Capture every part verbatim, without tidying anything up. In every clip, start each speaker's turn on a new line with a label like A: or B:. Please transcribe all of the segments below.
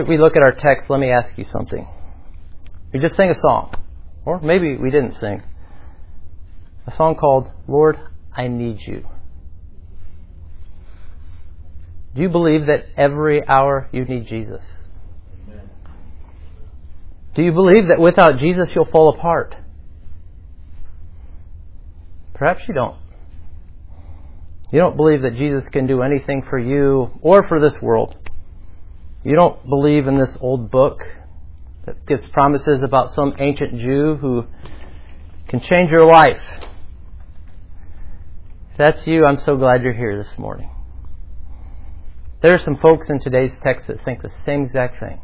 A: We look at our text, let me ask you something. We just sang a song, or maybe we didn't sing. A song called, Lord, I Need You. Do you believe that every hour you need Jesus? Amen. Do you believe that without Jesus you'll fall apart? Perhaps you don't. You don't believe that Jesus can do anything for you or for this world. You don't believe in this old book that gives promises about some ancient Jew who can change your life. If that's you, I'm so glad you're here this morning. There are some folks in today's text that think the same exact thing.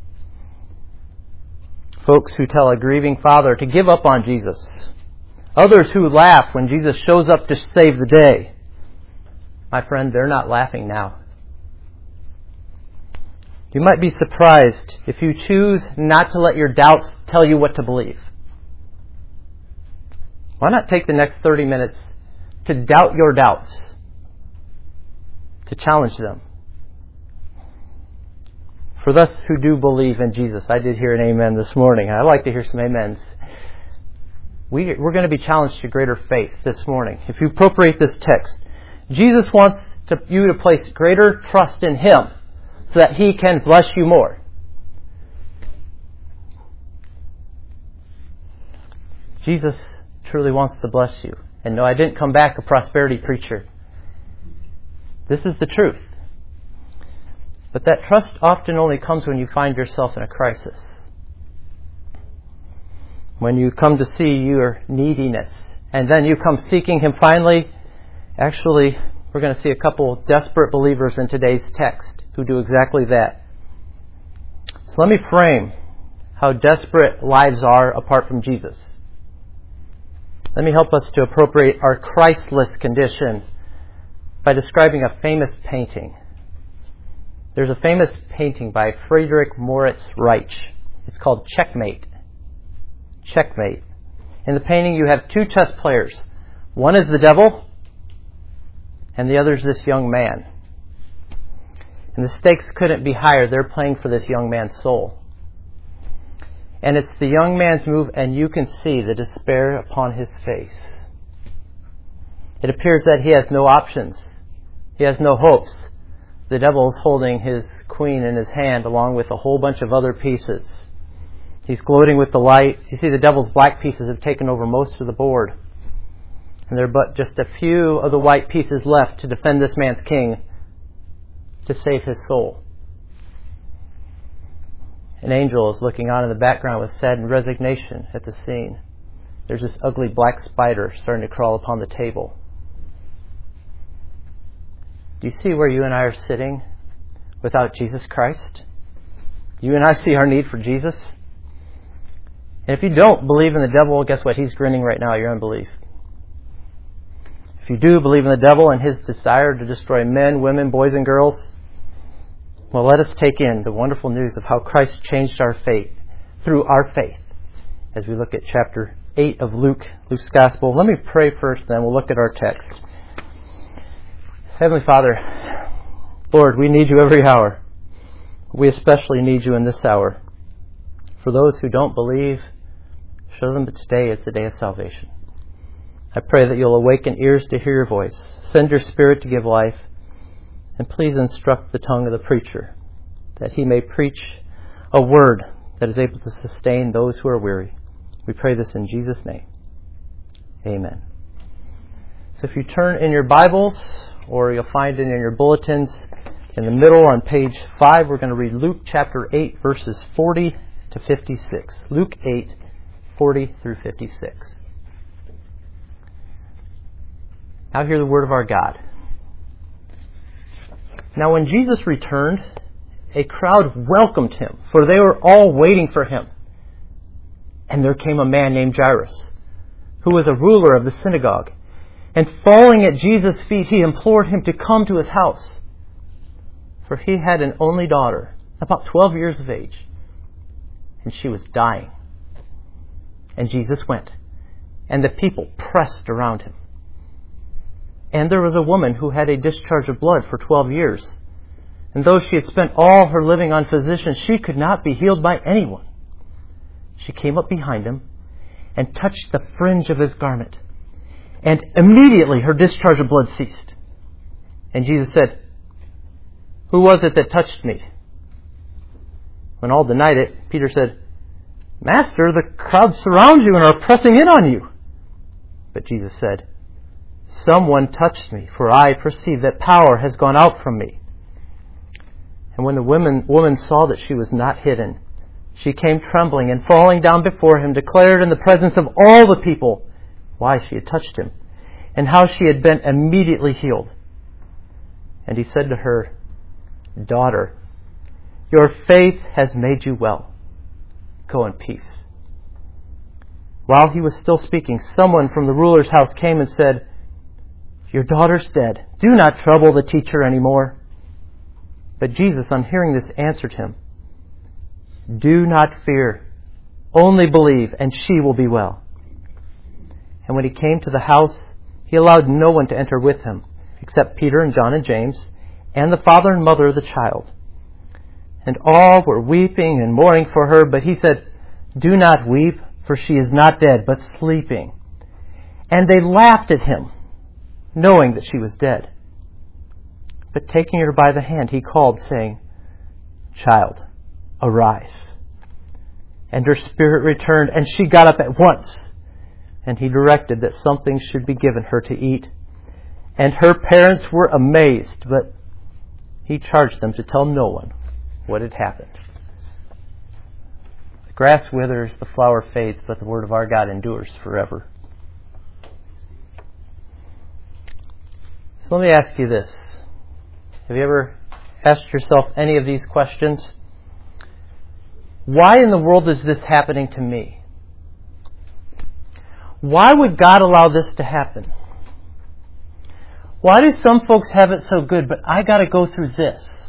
A: Folks who tell a grieving father to give up on Jesus. Others who laugh when Jesus shows up to save the day. My friend, they're not laughing now. You might be surprised if you choose not to let your doubts tell you what to believe. Why not take the next thirty minutes to doubt your doubts, to challenge them? For those who do believe in Jesus, I did hear an amen this morning. I'd like to hear some amens. We, we're going to be challenged to greater faith this morning. If you appropriate this text, Jesus wants to, you to place greater trust in Him so that He can bless you more. Jesus truly wants to bless you. And no, I didn't come back a prosperity preacher. This is the truth. But that trust often only comes when you find yourself in a crisis. When you come to see your neediness, and then you come seeking Him finally. Actually, we're going to see a couple of desperate believers in today's text who do exactly that. So let me frame how desperate lives are apart from Jesus. Let me help us to appropriate our Christless condition by describing a famous painting. There's a famous painting by Friedrich Moritz Reich. It's called Checkmate. Checkmate. In the painting you have two chess players. One is the devil, and the other is this young man. And the stakes couldn't be higher. They're playing for this young man's soul. And it's the young man's move, and you can see the despair upon his face. It appears that he has no options. He has no hopes. The devil is holding his queen in his hand along with a whole bunch of other pieces. He's gloating with delight. You see, the devil's black pieces have taken over most of the board. And there are but just a few of the white pieces left to defend this man's king, to save his soul. An angel is looking on in the background with saddened resignation at the scene. There's this ugly black spider starting to crawl upon the table. Do you see where you and I are sitting without Jesus Christ? You and I see our need for Jesus. And if you don't believe in the devil, guess what? He's grinning right now at your unbelief. If you do believe in the devil and his desire to destroy men, women, boys, and girls, well, let us take in the wonderful news of how Christ changed our fate through our faith as we look at chapter eight of Luke, Luke's Gospel. Let me pray first, then we'll look at our text. Heavenly Father, Lord, we need you every hour. We especially need you in this hour. For those who don't believe, show them that today is the day of salvation. I pray that you'll awaken ears to hear your voice, send your Spirit to give life, and please instruct the tongue of the preacher, that he may preach a word that is able to sustain those who are weary. We pray this in Jesus' name. Amen. So if you turn in your Bibles, or you'll find it in your bulletins, in the middle on page five, we're going to read Luke chapter eight, verses forty to fifty-six. Luke eight, forty through fifty-six. Now hear the word of our God. Now when Jesus returned, a crowd welcomed him, for they were all waiting for him. And there came a man named Jairus, who was a ruler of the synagogue. And falling at Jesus' feet, he implored him to come to his house. For he had an only daughter, about twelve years of age, and she was dying. And Jesus went, and the people pressed around him. And there was a woman who had a discharge of blood for twelve years. And though she had spent all her living on physicians, she could not be healed by anyone. She came up behind him and touched the fringe of his garment. And immediately her discharge of blood ceased. And Jesus said, "Who was it that touched me?" When all denied it, Peter said, "Master, the crowd surrounds you and are pressing in on you." But Jesus said, "Someone touched me, for I perceive that power has gone out from me." And when the woman, woman saw that she was not hidden, she came trembling and falling down before him, declared in the presence of all the people why she had touched him, and how she had been immediately healed. And he said to her, "Daughter, your faith has made you well. Go in peace." While he was still speaking, someone from the ruler's house came and said, "Your daughter's dead. Do not trouble the teacher anymore." But Jesus, on hearing this, answered him, "Do not fear. Only believe, and she will be well." And when he came to the house, he allowed no one to enter with him, except Peter and John and James, and the father and mother of the child. And all were weeping and mourning for her, but he said, "Do not weep, for she is not dead, but sleeping." And they laughed at him, knowing that she was dead. But taking her by the hand, he called, saying, "Child, arise." And her spirit returned, and she got up at once. And he directed that something should be given her to eat. And her parents were amazed, but he charged them to tell no one what had happened. The grass withers, the flower fades, but the word of our God endures forever. So let me ask you this. Have you ever asked yourself any of these questions? Why in the world is this happening to me? Why would God allow this to happen? Why do some folks have it so good, but I got to go through this?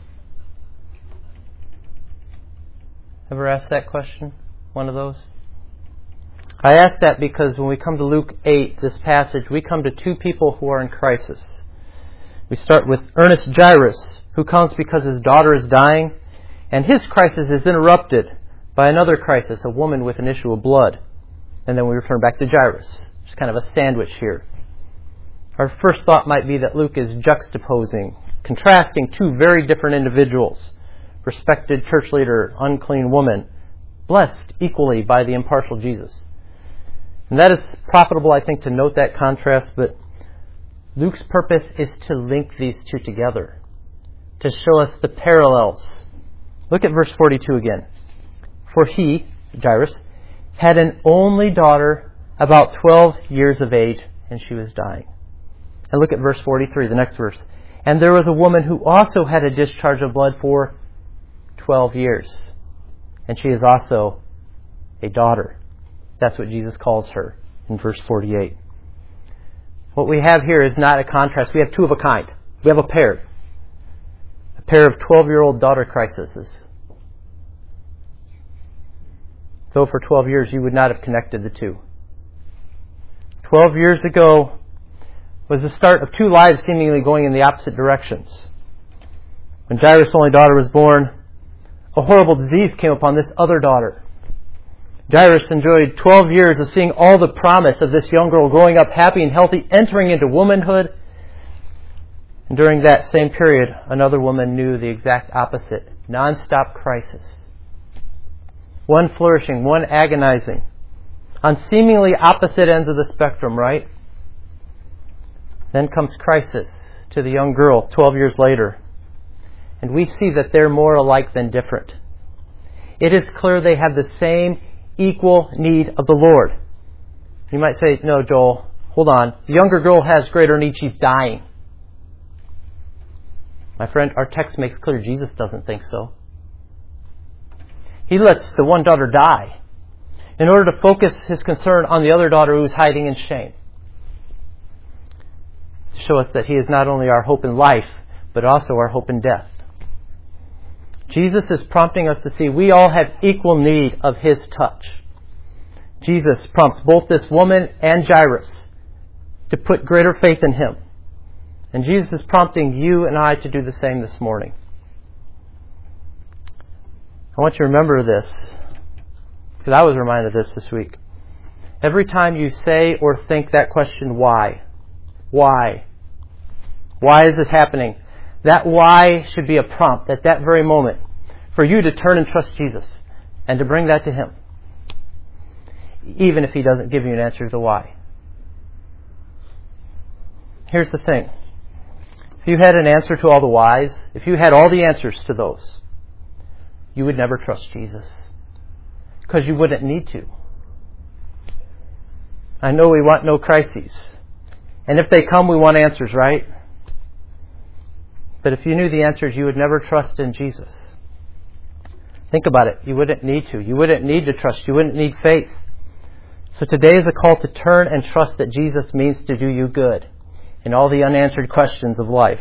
A: Ever asked that question? One of those? I ask that because when we come to Luke eight, this passage, we come to two people who are in crisis. We start with Ernest Jairus, who comes because his daughter is dying, and his crisis is interrupted by another crisis, a woman with an issue of blood. And then we return back to Jairus. It's kind of a sandwich here. Our first thought might be that Luke is juxtaposing, contrasting two very different individuals. Respected church leader, unclean woman, blessed equally by the impartial Jesus. And that is profitable, I think, to note that contrast, but Luke's purpose is to link these two together, to show us the parallels. Look at verse forty-two again. For he, Jairus, had an only daughter about twelve years of age, and she was dying. And look at verse forty-three, the next verse. And there was a woman who also had a discharge of blood for twelve years, and she is also a daughter. That's what Jesus calls her in verse forty-eight. What we have here is not a contrast. We have two of a kind. We have a pair. A pair of twelve-year-old daughter crises. Though for twelve years you would not have connected the two. Twelve years ago was the start of two lives seemingly going in the opposite directions. When Jairus' only daughter was born, a horrible disease came upon this other daughter. Jairus enjoyed twelve years of seeing all the promise of this young girl growing up happy and healthy, entering into womanhood. And during that same period, another woman knew the exact opposite. Non-stop crisis. One flourishing, one agonizing. On seemingly opposite ends of the spectrum, right? Then comes crisis to the young girl twelve years later. And we see that they're more alike than different. It is clear they have the same equal need of the Lord. You might say, "No, Joel, hold on. The younger girl has greater need. She's dying." My friend, our text makes clear Jesus doesn't think so. He lets the one daughter die in order to focus his concern on the other daughter who is hiding in shame. To show us that he is not only our hope in life, but also our hope in death. Jesus is prompting us to see we all have equal need of his touch. Jesus prompts both this woman and Jairus to put greater faith in him. And Jesus is prompting you and I to do the same this morning. I want you to remember this, because I was reminded of this this week. Every time you say or think that question, why? Why? Why is this happening? That why should be a prompt at that very moment for you to turn and trust Jesus and to bring that to Him, even if He doesn't give you an answer to the why. Here's the thing. If you had an answer to all the whys, if you had all the answers to those, you would never trust Jesus, because you wouldn't need to. I know we want no crises. And if they come, we want answers, right? But if you knew the answers, you would never trust in Jesus. Think about it. You wouldn't need to. You wouldn't need to trust. You wouldn't need faith. So today is a call to turn and trust that Jesus means to do you good in all the unanswered questions of life.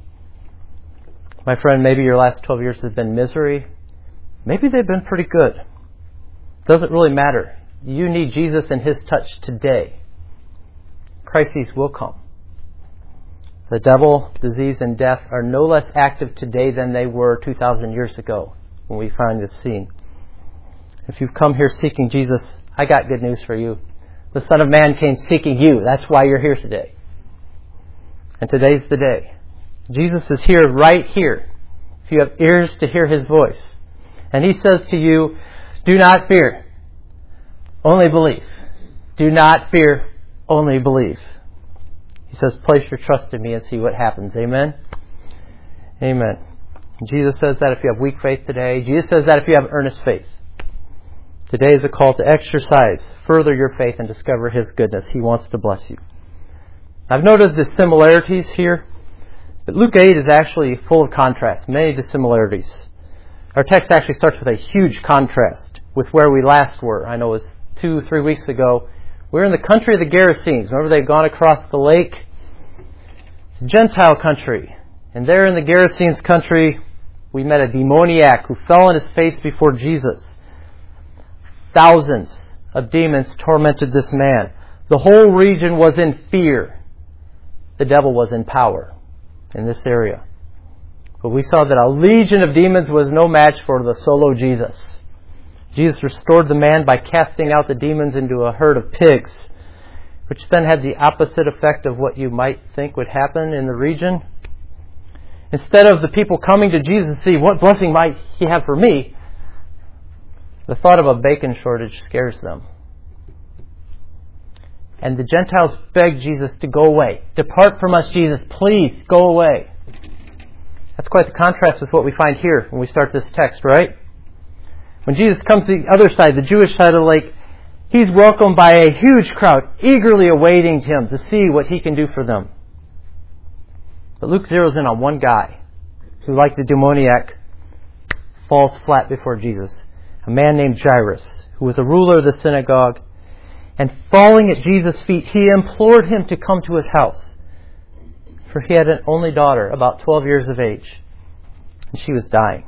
A: My friend, maybe your last twelve years have been misery. Maybe they've been pretty good. Doesn't really matter. You need Jesus and His touch today. Crises will come. The devil, disease, and death are no less active today than they were two thousand years ago when we find this scene. If you've come here seeking Jesus, I got good news for you. The Son of Man came seeking you. That's why you're here today. And today's the day. Jesus is here, right here, if you have ears to hear His voice. And He says to you, do not fear. Only believe. Do not fear, only believe. He says, place your trust in me and see what happens. Amen? Amen. Jesus says that if you have weak faith today. Jesus says that if you have earnest faith. Today is a call to exercise, further your faith, and discover His goodness. He wants to bless you. I've noticed the similarities here, but Luke eight is actually full of contrast, many dissimilarities. Our text actually starts with a huge contrast with where we last were. I know it was two, three weeks ago. We were in the country of the Gerasenes. Remember, they'd gone across the lake? Gentile country. And there in the Gerasenes country, we met a demoniac who fell on his face before Jesus. Thousands of demons tormented this man. The whole region was in fear. The devil was in power in this area. But we saw that a legion of demons was no match for the solo Jesus. Jesus restored the man by casting out the demons into a herd of pigs, which then had the opposite effect of what you might think would happen in the region. Instead of the people coming to Jesus to see what blessing might He have for me, the thought of a bacon shortage scares them. And the Gentiles begged Jesus to go away. Depart from us, Jesus. Please, go away. That's quite the contrast with what we find here when we start this text, right? When Jesus comes to the other side, the Jewish side of the lake, He's welcomed by a huge crowd, eagerly awaiting Him to see what He can do for them. But Luke zeroes in on one guy who, like the demoniac, falls flat before Jesus. A man named Jairus, who was a ruler of the synagogue. And falling at Jesus' feet, he implored Him to come to his house. For he had an only daughter, about twelve years of age, and she was dying.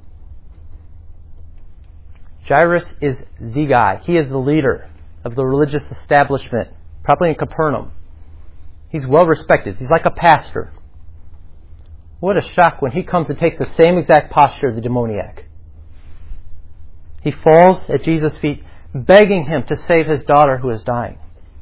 A: Jairus is the guy. He is the leader of the religious establishment, probably in Capernaum. He's well respected. He's like a pastor. What a shock when he comes and takes the same exact posture of the demoniac. He falls at Jesus' feet, begging Him to save his daughter who is dying.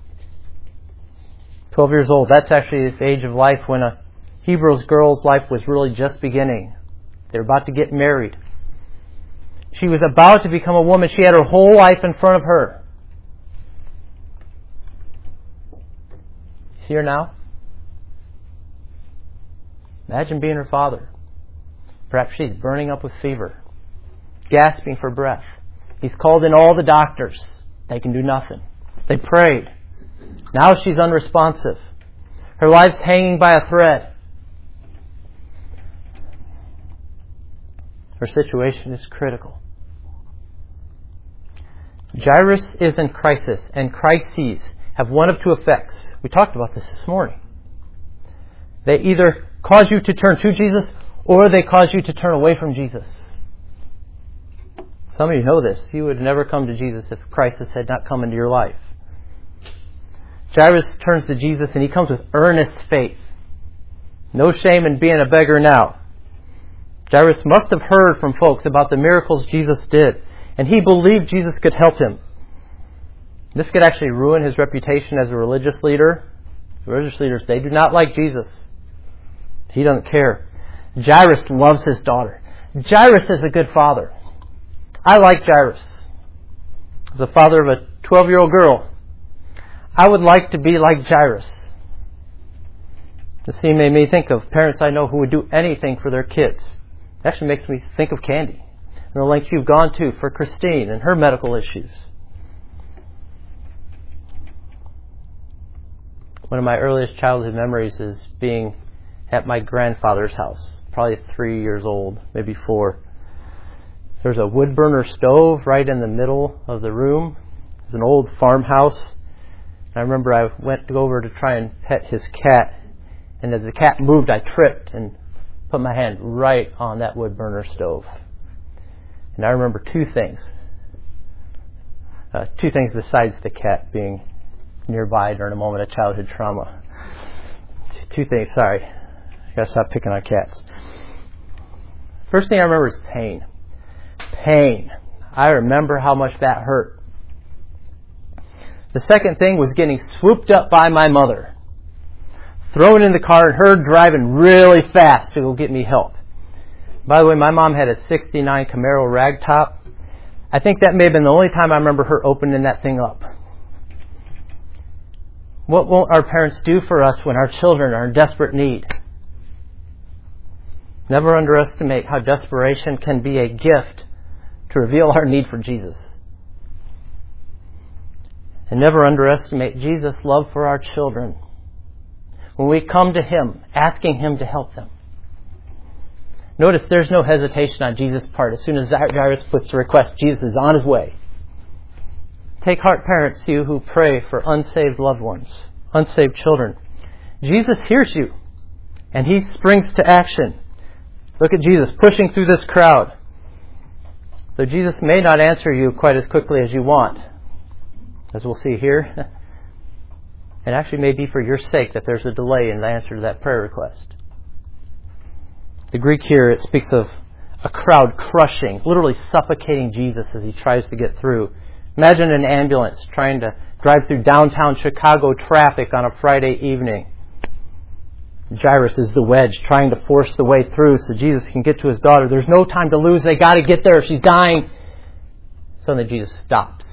A: Twelve years old. That's actually the age of life when a Hebrew girl's life was really just beginning. They were about to get married. She was about to become a woman. She had her whole life in front of her. See her now? Imagine being her father. Perhaps she's burning up with fever, gasping for breath. He's called in all the doctors. They can do nothing. They prayed. Now she's unresponsive. Her life's hanging by a thread. Her situation is critical. Jairus is in crisis, and crises have one of two effects. We talked about this this morning. They either cause you to turn to Jesus, or they cause you to turn away from Jesus. Some of you know this. You would never come to Jesus if crisis had not come into your life. Jairus turns to Jesus, and he comes with earnest faith. No shame in being a beggar now. Jairus must have heard from folks about the miracles Jesus did, and he believed Jesus could help him. This could actually ruin his reputation as a religious leader. The religious leaders, they do not like Jesus. He doesn't care. Jairus loves his daughter. Jairus is a good father. I like Jairus. As a father of a twelve-year-old girl, I would like to be like Jairus. This scene made me think of parents I know who would do anything for their kids. It actually makes me think of Candy and the lengths you've gone to for Christine and her medical issues. One of my earliest childhood memories is being at my grandfather's house, probably three years old, maybe four. There's a wood burner stove right in the middle of the room. It's an old farmhouse. I remember I went over to try and pet his cat, and as the cat moved, I tripped and put my hand right on that wood burner stove. And I remember two things. Uh, two things besides the cat being nearby during a moment of childhood trauma. Two things, sorry. I gotta stop picking on cats. First thing I remember is pain. Pain. I remember how much that hurt. The second thing was getting swooped up by my mother, thrown in the car, and her driving really fast to go get me help. By the way, my mom had a sixty-nine Camaro ragtop. I think that may have been the only time I remember her opening that thing up. What won't our parents do for us when our children are in desperate need? Never underestimate how desperation can be a gift to reveal our need for Jesus. And never underestimate Jesus' love for our children when we come to Him, asking Him to help them. Notice there's no hesitation on Jesus' part. As soon as Jairus puts the request, Jesus is on His way. Take heart, parents, you who pray for unsaved loved ones, unsaved children. Jesus hears you, and He springs to action. Look at Jesus pushing through this crowd. Though Jesus may not answer you quite as quickly as you want, as we'll see here, it actually may be for your sake that there's a delay in the answer to that prayer request. The Greek here, it speaks of a crowd crushing, literally suffocating Jesus as He tries to get through. Imagine an ambulance trying to drive through downtown Chicago traffic on a Friday evening. Jairus is the wedge trying to force the way through so Jesus can get to his daughter. There's no time to lose. They got to get there. She's dying. Suddenly Jesus stops.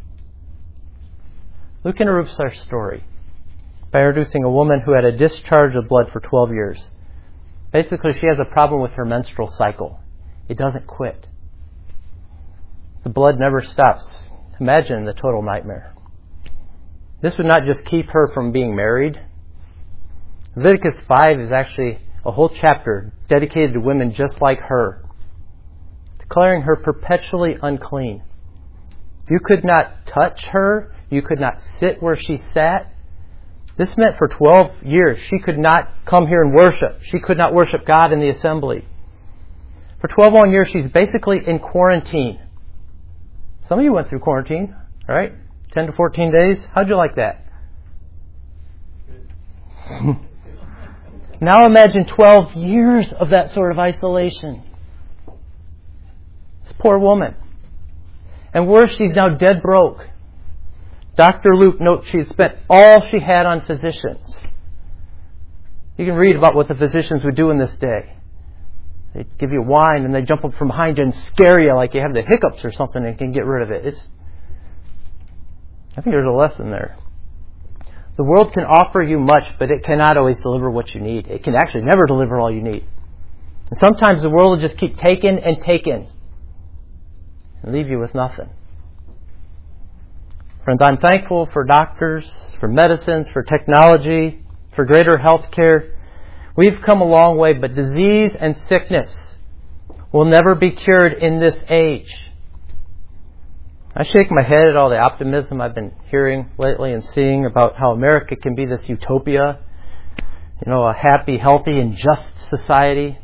A: Luke interrupts our story by introducing a woman who had a discharge of blood for twelve years. Basically, she has a problem with her menstrual cycle. It doesn't quit. The blood never stops. Imagine the total nightmare. This would not just keep her from being married. Leviticus five is actually a whole chapter dedicated to women just like her, declaring her perpetually unclean. You could not touch her. You could not sit where she sat. This meant for twelve years she could not come here and worship. She could not worship God in the assembly. For twelve long years she's basically in quarantine. Some of you went through quarantine, all right? ten to fourteen days. How'd you like that? Now imagine twelve years of that sort of isolation. This poor woman. And worse, she's now dead broke. Doctor Luke notes she had spent all she had on physicians. You can read about what the physicians would do in this day. They'd give you wine and they'd jump up from behind you and scare you like you have the hiccups or something and can get rid of it. It's, I think there's a lesson there. The world can offer you much, but it cannot always deliver what you need. It can actually never deliver all you need. And sometimes the world will just keep taking and taking and leave you with nothing. Friends, I'm thankful for doctors, for medicines, for technology, for greater health care. We've come a long way, but disease and sickness will never be cured in this age. I shake my head at all the optimism I've been hearing lately and seeing about how America can be this utopia, you know, a happy, healthy, and just society.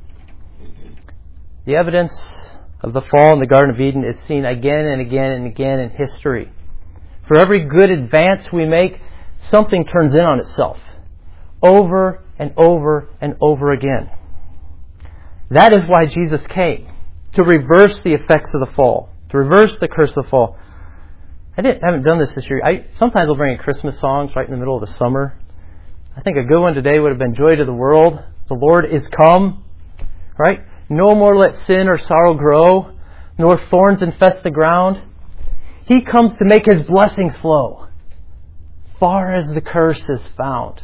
A: The evidence of the fall in the Garden of Eden is seen again and again and again in history. For every good advance we make, something turns in on itself, over and over and over again. That is why Jesus came, to reverse the effects of the fall, to reverse the curse of the fall. I didn't, haven't done this this year. I sometimes I'll bring in Christmas songs right in the middle of the summer. I think a good one today would have been Joy to the World. The Lord is come. Right? No more let sin or sorrow grow, nor thorns infest the ground. He comes to make His blessings flow, far as the curse is found.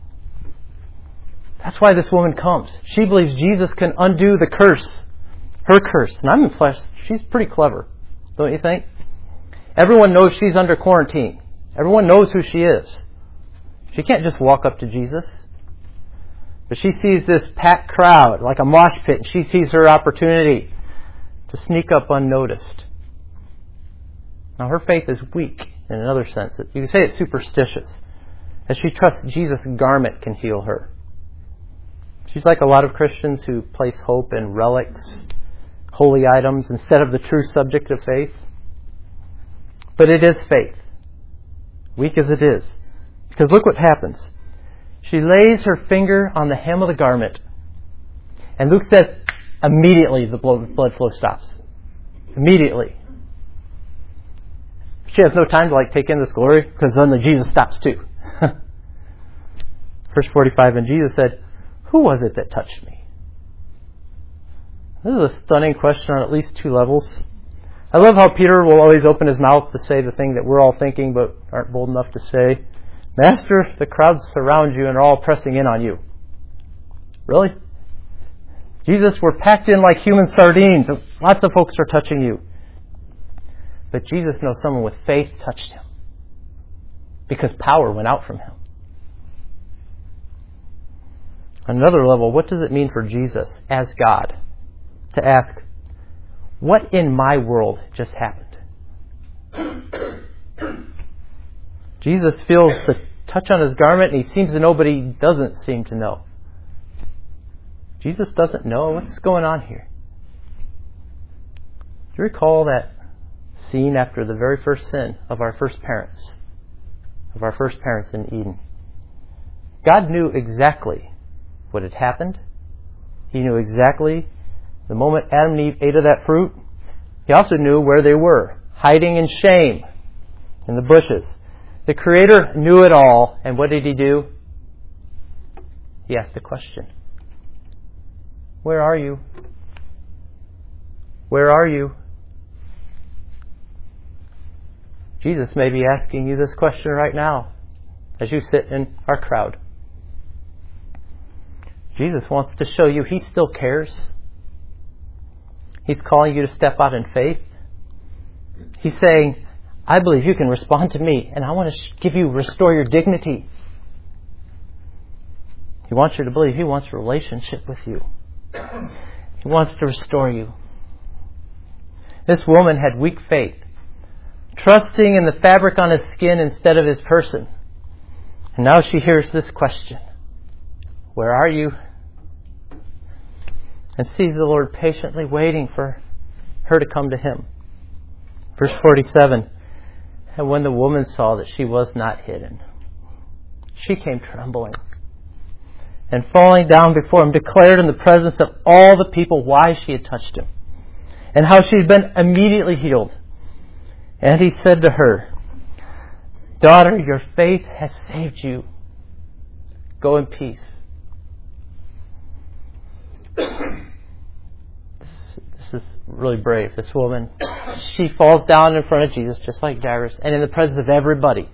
A: That's why this woman comes. She believes Jesus can undo the curse, her curse. And I'm impressed. She's pretty clever, don't you think? Everyone knows she's under quarantine. Everyone knows who she is. She can't just walk up to Jesus. But she sees this packed crowd like a mosh pit, and she sees her opportunity to sneak up unnoticed. Now her faith is weak in another sense. You can say it's superstitious, as she trusts Jesus' garment can heal her. She's like a lot of Christians who place hope in relics, holy items, instead of the true subject of faith. But it is faith, weak as it is. Because look what happens. She lays her finger on the hem of the garment. And Luke says, immediately the blood flow stops. Immediately. She has no time to like take in this glory, because then the Jesus stops too. Verse forty-five, and Jesus said, who was it that touched me? This is a stunning question on at least two levels. I love how Peter will always open his mouth to say the thing that we're all thinking but aren't bold enough to say. Master, the crowds surround you and are all pressing in on you. Really? Jesus, we're packed in like human sardines. Lots of folks are touching you. But Jesus knows someone with faith touched him, because power went out from him. On another level, what does it mean for Jesus as God to ask, what in my world just happened? Jesus feels the touch on his garment, and he seems to know, but he doesn't seem to know. Jesus doesn't know what's going on here. Do you recall that scene after the very first sin of our first parents, of our first parents in Eden? God knew exactly what had happened. He knew exactly the moment Adam and Eve ate of that fruit. He also knew where they were, hiding in shame in the bushes. The Creator knew it all, and what did He do? He asked a question. Where are you? Where are you? Jesus may be asking you this question right now as you sit in our crowd. Jesus wants to show you He still cares. He's calling you to step out in faith. He's saying, I believe you can respond to me, and I want to give you, restore your dignity. He wants you to believe. He wants a relationship with you. He wants to restore you. This woman had weak faith, trusting in the fabric on his skin instead of his person. And now she hears this question. Where are you? And sees the Lord patiently waiting for her to come to Him. Verse forty-seven. And when the woman saw that she was not hidden, she came trembling, and falling down before Him, declared in the presence of all the people why she had touched Him, and how she had been immediately healed. And He said to her, Daughter, your faith has saved you. Go in peace. This is really brave, this woman. She falls down in front of Jesus, just like Jairus, and in the presence of everybody,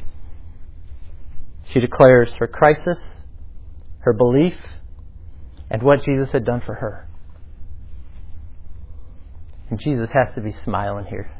A: she declares her crisis, her belief, and what Jesus had done for her. And Jesus has to be smiling here.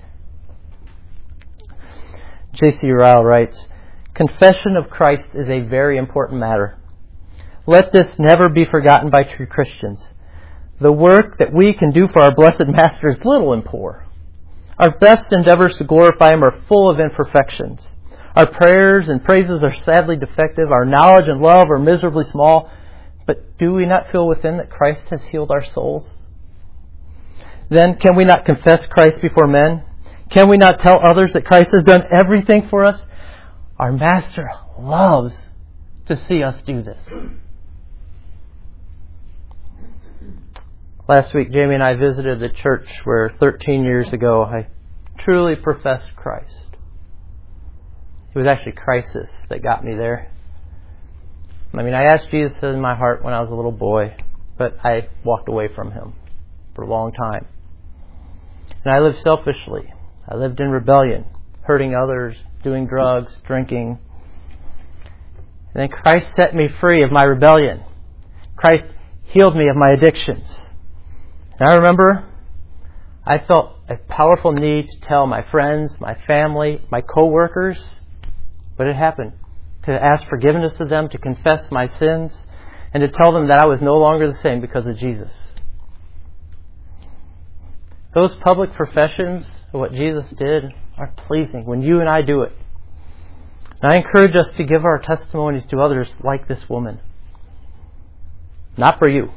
A: J C Ryle writes, confession of Christ is a very important matter. Let this never be forgotten by true Christians. The work that we can do for our blessed Master is little and poor. Our best endeavors to glorify Him are full of imperfections. Our prayers and praises are sadly defective. Our knowledge and love are miserably small. But do we not feel within that Christ has healed our souls? Then can we not confess Christ before men? Can we not tell others that Christ has done everything for us? Our Master loves to see us do this. Last week, Jamie and I visited the church where thirteen years ago I truly professed Christ. It was actually crisis that got me there. I mean, I asked Jesus in my heart when I was a little boy, but I walked away from Him for a long time. And I lived selfishly. I lived in rebellion, hurting others, doing drugs, drinking. And then Christ set me free of my rebellion. Christ healed me of my addictions. And I remember I felt a powerful need to tell my friends, my family, my co-workers what had happened, to ask forgiveness of them, to confess my sins, and to tell them that I was no longer the same because of Jesus. Those public professions of what Jesus did are pleasing when you and I do it. And I encourage us to give our testimonies to others like this woman. Not for you,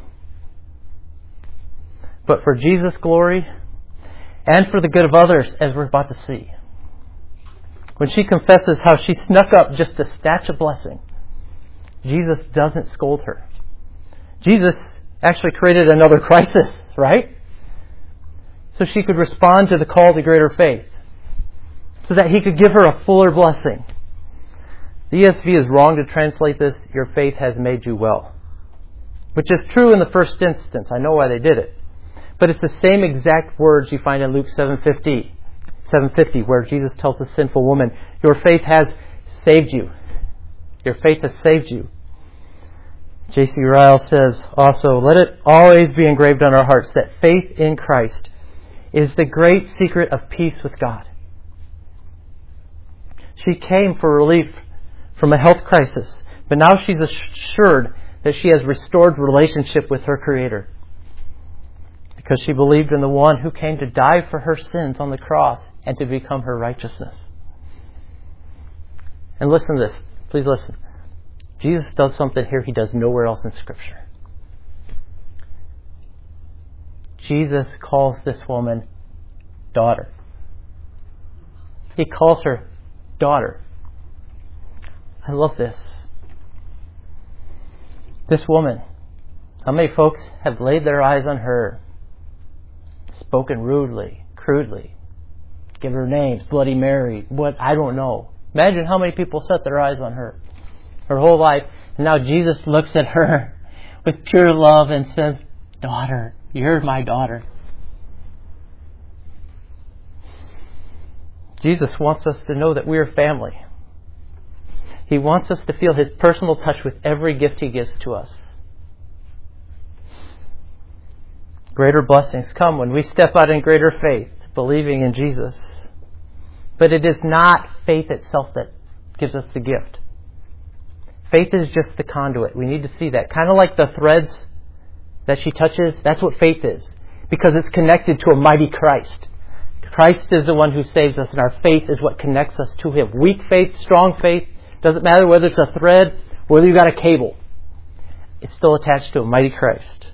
A: but for Jesus' glory and for the good of others, as we're about to see. When she confesses how she snuck up just to snatch a blessing, Jesus doesn't scold her. Jesus actually created another crisis, right? So she could respond to the call to greater faith, so that He could give her a fuller blessing. The E S V is wrong to translate this, "Your faith has made you well," which is true in the first instance. I know why they did it. But it's the same exact words you find in Luke seven fifty, seven fifty, where Jesus tells the sinful woman, "Your faith has saved you." Your faith has saved you. J C Ryle says also, "Let it always be engraved on our hearts that faith in Christ is the great secret of peace with God." She came for relief from a health crisis, but now she's assured that she has restored relationship with her Creator, because she believed in the one who came to die for her sins on the cross and to become her righteousness. And listen to this. Please listen. Jesus does something here He does nowhere else in Scripture. Jesus calls this woman daughter. He calls her daughter. I love this. This woman, how many folks have laid their eyes on her, spoken rudely, crudely, given her names, Bloody Mary, what, I don't know. Imagine how many people set their eyes on her her whole life. And now Jesus looks at her with pure love and says, "Daughter, you're my daughter." Jesus wants us to know that we are family. He wants us to feel His personal touch with every gift He gives to us. Greater blessings come when we step out in greater faith, believing in Jesus. But it is not faith itself that gives us the gift. Faith is just the conduit. We need to see that. Kind of like the threads that she touches, that's what faith is. Because it's connected to a mighty Christ. Christ is the one who saves us, and our faith is what connects us to Him. Weak faith, strong faith, doesn't matter whether it's a thread or whether you've got a cable. It's still attached to a mighty Christ.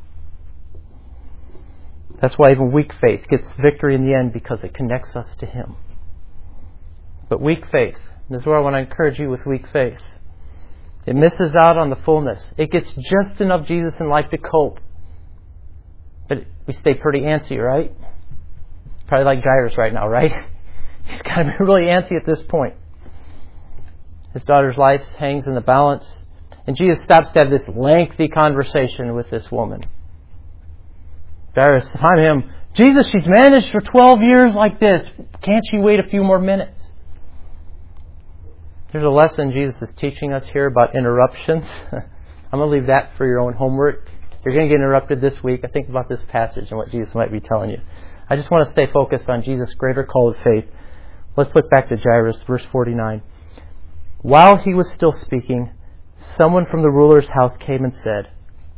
A: That's why even weak faith gets victory in the end, because it connects us to Him. But weak faith, this is where I want to encourage you with weak faith. It misses out on the fullness. It gets just enough Jesus in life to cope. But we stay pretty antsy, right? Probably like Jairus right now, right? He's got to be really antsy at this point. His daughter's life hangs in the balance. And Jesus stops to have this lengthy conversation with this woman. Jairus, if I'm him, "Jesus, she's managed for twelve years like this. Can't she wait a few more minutes?" There's a lesson Jesus is teaching us here about interruptions. I'm going to leave that for your own homework. You're going to get interrupted this week. I think about this passage and what Jesus might be telling you. I just want to stay focused on Jesus' greater call of faith. Let's look back to Jairus, verse forty-nine. While he was still speaking, someone from the ruler's house came and said,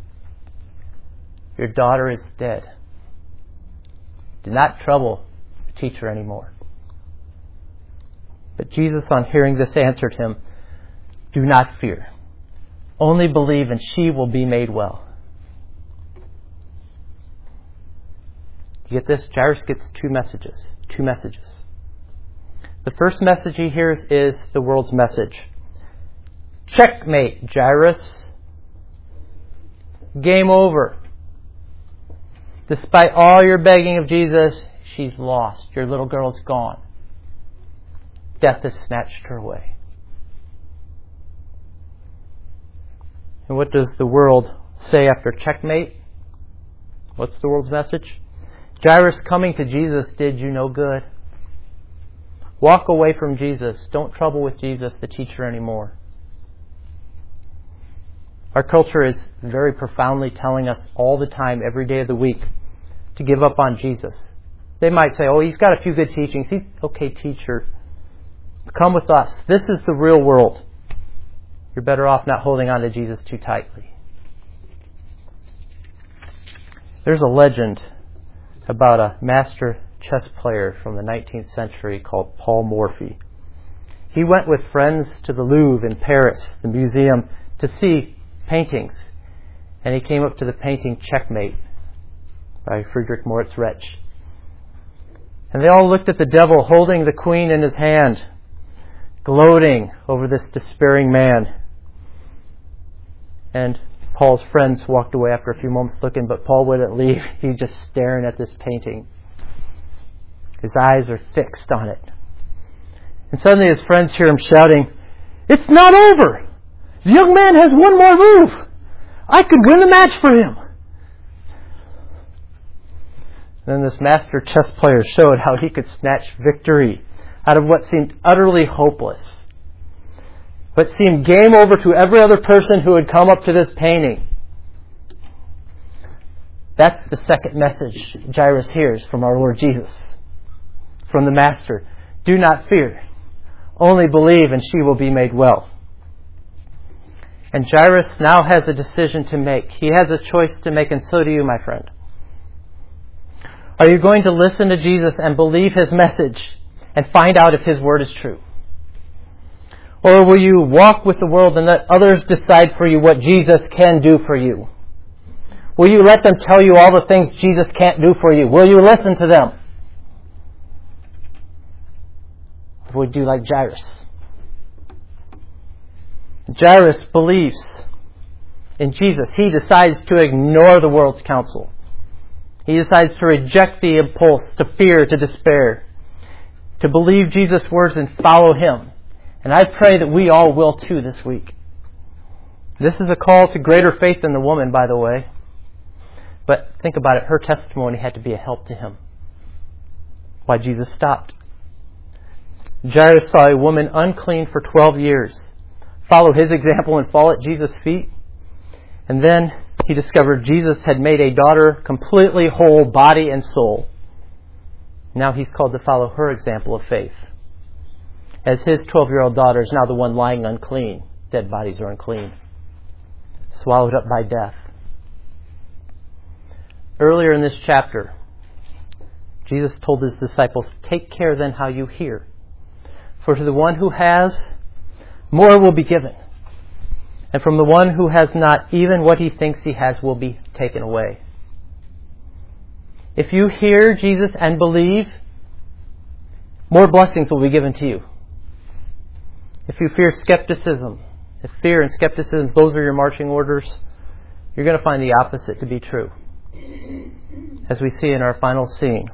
A: "Your daughter is dead. Do not trouble the teacher anymore." But Jesus, on hearing this, answered him, "Do not fear. Only believe, and she will be made well." You get this? Jairus gets two messages. Two messages. The first message he hears is the world's message. Checkmate, Jairus. Game over. Despite all your begging of Jesus, she's lost. Your little girl's gone. Death has snatched her away. And what does the world say after checkmate? What's the world's message? Jairus, coming to Jesus did you no good. Walk away from Jesus. Don't trouble with Jesus, the teacher, anymore. Our culture is very profoundly telling us all the time, every day of the week, to give up on Jesus. They might say, oh, he's got a few good teachings. He's okay, teacher. Come with us. This is the real world. You're better off not holding on to Jesus too tightly. There's a legend about a master chess player from the nineteenth century called Paul Morphy. He went with friends to the Louvre in Paris, the museum, to see paintings. And he came up to the painting Checkmate by Friedrich Moritz Retsch. And they all looked at the devil holding the queen in his hand, gloating over this despairing man. And Paul's friends walked away after a few moments looking, but Paul wouldn't leave. He's just staring at this painting. His eyes are fixed on it. And suddenly his friends hear him shouting, "It's not over! The young man has one more move! I could win the match for him!" Then this master chess player showed how he could snatch victory out of what seemed utterly hopeless. What seemed game over to every other person who had come up to this painting. That's the second message Jairus hears from our Lord Jesus, from the Master. Do not fear. Only believe and she will be made well. And Jairus now has a decision to make. He has a choice to make, and so do you, my friend. Are you going to listen to Jesus and believe his message and find out if his word is true? Or will you walk with the world and let others decide for you what Jesus can do for you? Will you let them tell you all the things Jesus can't do for you? Will you listen to them? Or would you do like Jairus? Jairus believes in Jesus. He decides to ignore the world's counsel. He decides to reject the impulse to fear, to despair, to believe Jesus' words and follow him. And I pray that we all will too this week. This is a call to greater faith than the woman, by the way. But think about it. Her testimony had to be a help to him. Why Jesus stopped. Jairus saw a woman unclean for twelve years follow his example and fall at Jesus' feet. And then he discovered Jesus had made a daughter completely whole, body and soul. Now he's called to follow her example of faith. As his twelve-year-old daughter is now the one lying unclean. Dead bodies are unclean. Swallowed up by death. Earlier in this chapter, Jesus told his disciples, "Take care then how you hear. For to the one who has, more will be given. And from the one who has not, even what he thinks he has will be taken away." If you hear Jesus and believe, more blessings will be given to you. If you fear skepticism, if fear and skepticism, those are your marching orders, you're going to find the opposite to be true. As we see in our final scene.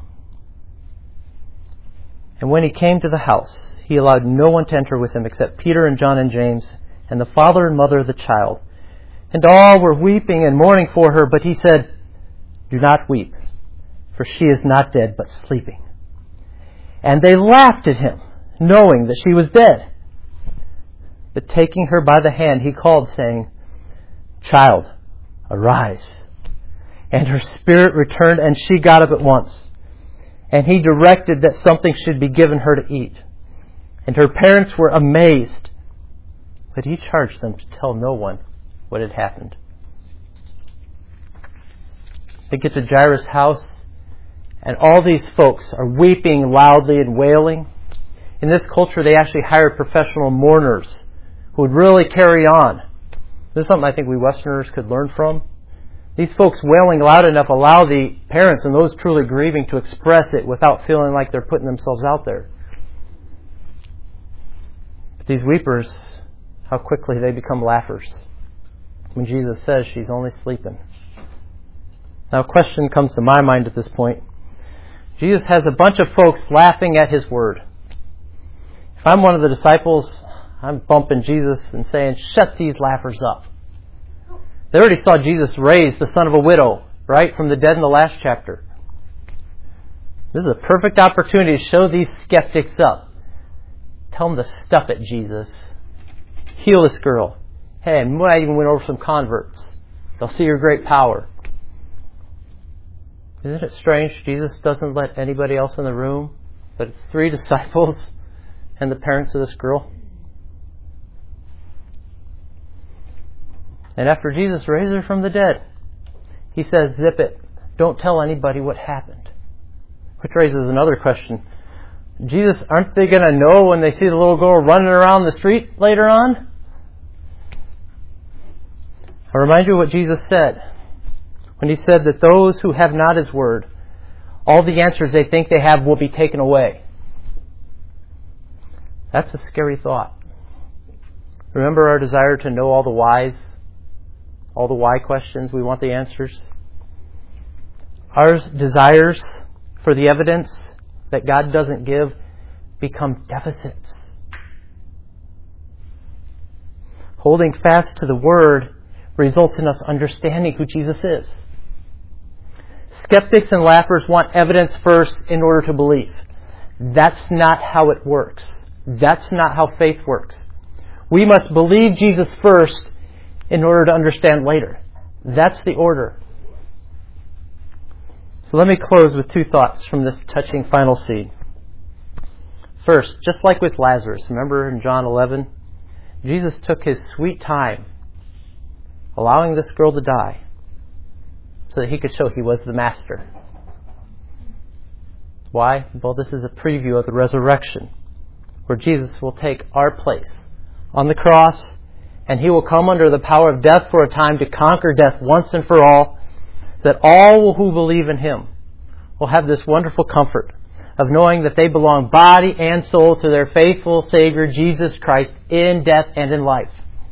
A: And when he came to the house, he allowed no one to enter with him except Peter and John and James and the father and mother of the child. And all were weeping and mourning for her, but he said, "Do not weep, for she is not dead, but sleeping." And they laughed at him, knowing that she was dead. But taking her by the hand, he called, saying, "Child, arise." And her spirit returned, and she got up at once. And he directed that something should be given her to eat. And her parents were amazed. But he charged them to tell no one what had happened. They get to Jairus' house, and all these folks are weeping loudly and wailing. In this culture, they actually hired professional mourners who would really carry on. This is something I think we Westerners could learn from. These folks wailing loud enough allow the parents and those truly grieving to express it without feeling like they're putting themselves out there. But these weepers, how quickly they become laughers when Jesus says she's only sleeping. Now a question comes to my mind at this point. Jesus has a bunch of folks laughing at his word. If I'm one of the disciples, I'm bumping Jesus and saying, shut these laughers up. They already saw Jesus raise the son of a widow, right, from the dead in the last chapter. This is a perfect opportunity to show these skeptics up. Tell them to stuff it, Jesus. Heal this girl. Hey, and might even win over some converts. They'll see your great power. Isn't it strange? Jesus doesn't let anybody else in the room, but it's three disciples and the parents of this girl. And after Jesus raises her from the dead, he says, zip it. Don't tell anybody what happened. Which raises another question. Jesus, aren't they going to know when they see the little girl running around the street later on? I remind you of what Jesus said when he said that those who have not his word, all the answers they think they have will be taken away. That's a scary thought. Remember our desire to know all the whys, all the why questions. We want the answers. Our desires for the evidence that God doesn't give become deficits. Holding fast to the word results in us understanding who Jesus is. Skeptics and laughers want evidence first in order to believe. That's not how it works. That's not how faith works. We must believe Jesus first in order to understand later. That's the order. So let me close with two thoughts from this touching final scene. First, just like with Lazarus, remember in John eleven, Jesus took his sweet time allowing this girl to die so that he could show he was the master. Why? Well, this is a preview of the resurrection, where Jesus will take our place on the cross, and he will come under the power of death for a time to conquer death once and for all, that all who believe in him will have this wonderful comfort of knowing that they belong body and soul to their faithful Savior, Jesus Christ, in death and in life.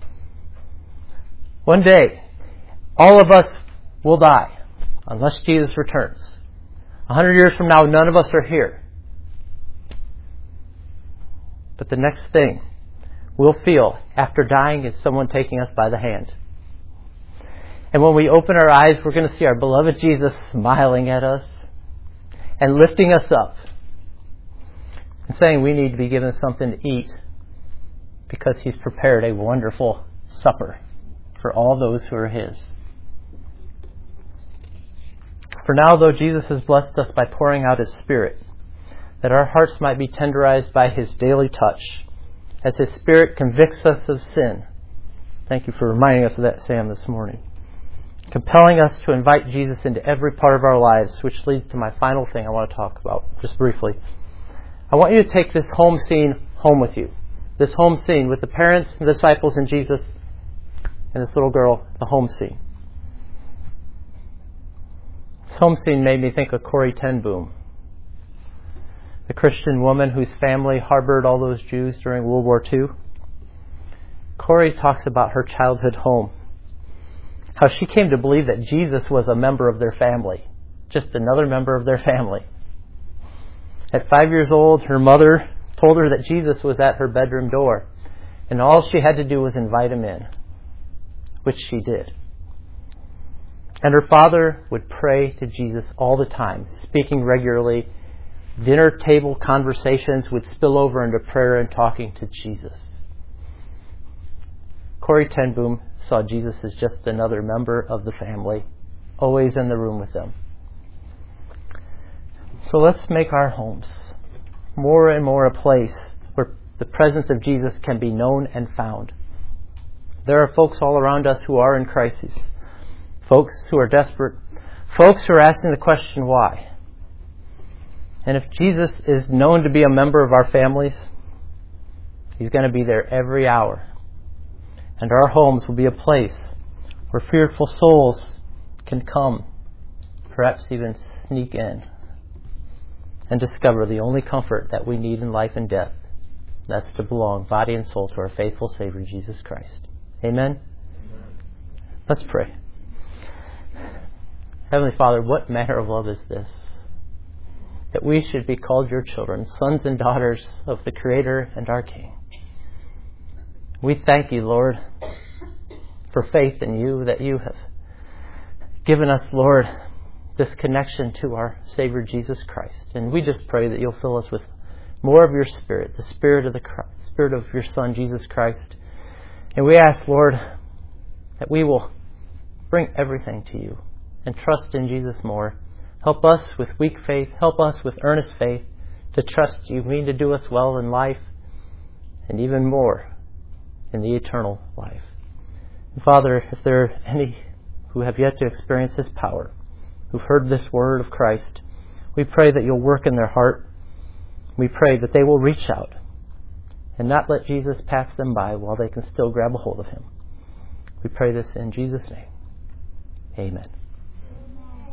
A: One day, all of us will die, unless Jesus returns. A hundred years from now, none of us are here. But the next thing we'll feel after dying is someone taking us by the hand. And when we open our eyes, we're going to see our beloved Jesus smiling at us and lifting us up and saying we need to be given something to eat because he's prepared a wonderful supper for all those who are his. For now, though, Jesus has blessed us by pouring out his Spirit, that our hearts might be tenderized by his daily touch, as his Spirit convicts us of sin. Thank you for reminding us of that, Sam, this morning. Compelling us to invite Jesus into every part of our lives, which leads to my final thing I want to talk about, just briefly. I want you to take this home scene home with you. This home scene with the parents and the disciples and Jesus and this little girl, the home scene. This home scene made me think of Corrie ten Boom, the Christian woman whose family harbored all those Jews during World War Two. Corrie talks about her childhood home, how she came to believe that Jesus was a member of their family, just another member of their family. At five years old, her mother told her that Jesus was at her bedroom door, and all she had to do was invite him in, which she did. And her father would pray to Jesus all the time, speaking regularly. Dinner table conversations would spill over into prayer and talking to Jesus. Corrie ten Boom saw Jesus as just another member of the family, always in the room with them. So let's make our homes more and more a place where the presence of Jesus can be known and found. There are folks all around us who are in crisis, folks who are desperate, folks who are asking the question, why? And if Jesus is known to be a member of our families, he's going to be there every hour. And our homes will be a place where fearful souls can come, perhaps even sneak in, and discover the only comfort that we need in life and death. That's to belong body and soul to our faithful Savior, Jesus Christ. Amen? Amen. Let's pray. Heavenly Father, what manner of love is this? That we should be called your children, sons and daughters of the Creator and our King. We thank you, Lord, for faith in you, that you have given us, Lord, this connection to our Savior Jesus Christ. And we just pray that you'll fill us with more of your Spirit, the Spirit of the Spirit of your Son, Jesus Christ. And we ask, Lord, that we will bring everything to you and trust in Jesus more. Help us with weak faith. Help us with earnest faith to trust you. Mean to do us well in life and even more in the eternal life. And Father, if there are any who have yet to experience His power, who've heard this word of Christ, we pray that you'll work in their heart. We pray that they will reach out and not let Jesus pass them by while they can still grab a hold of Him. We pray this in Jesus' name. Amen.